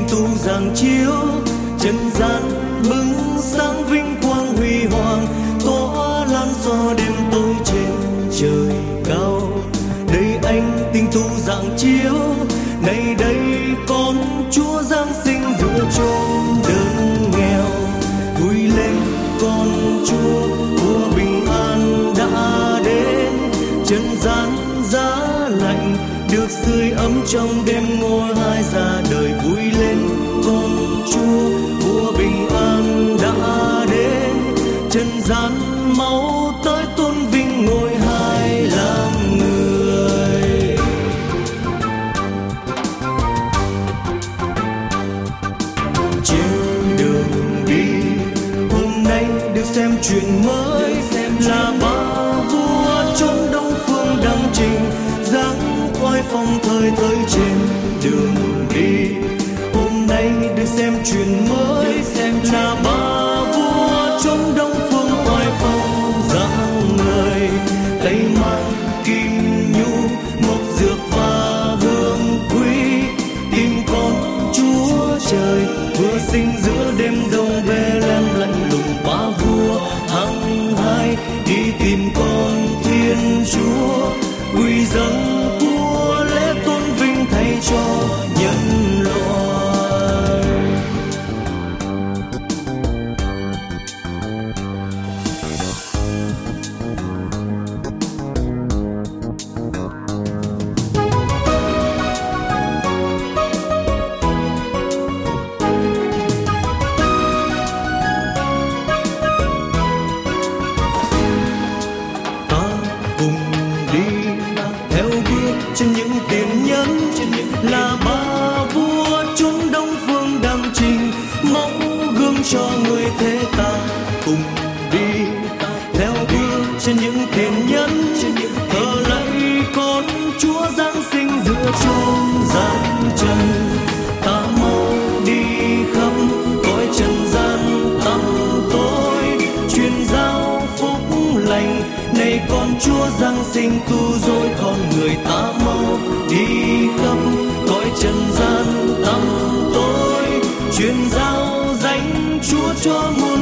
tu giáng chiếu, trần gian bừng sáng vinh quang huy hoàng, tỏa lan xóa đêm tối trên trời cao. Đây anh tinh tu giáng chiếu, này đây con Chúa giáng sinh giữa chốn đơn nghèo. Vui lên con Chúa, vua bình an đã đến, trần gian giá lạnh được sưởi ấm trong đêm ngôi hai ra đời. Vui lên con Chúa, vua bình an đã đến, trần gian máu tới tôn vinh ngôi hai làm người. Trên đường đi hôm nay được xem chuyện mới, là ba vua chốn đông phương đăng trình, dáng oai phong thời thời trên đường đi. Hôm nay được xem chuyện mới, là ba vua chốn đông phương oai phong dáng người, tay mang kim nhu ngọc dược và hương quý, tìm con Chúa trời vừa sinh giữa đêm đông Bethlehem lạnh lùng. Ba vua hăng hái đi tìm con Thiên Chúa, quy dâng của lễ tôn vinh thay cho nhân loại. Trên những tiền nhân là ba vua chốn đông phương đăng trình, mẫu gương cho người thế ta cùng đi theo bước trên những tiền nhân, thờ lạy con Chúa giáng sinh giữa chốn gian trần. Ta mau đi khắp cõi trần gian tăm tối, truyền giao phúc lành này con Chúa giáng sinh cứu rỗi con người. Ta mau đi khắp cõi trần gian tăm tối, truyền giao danh Chúa cho muôn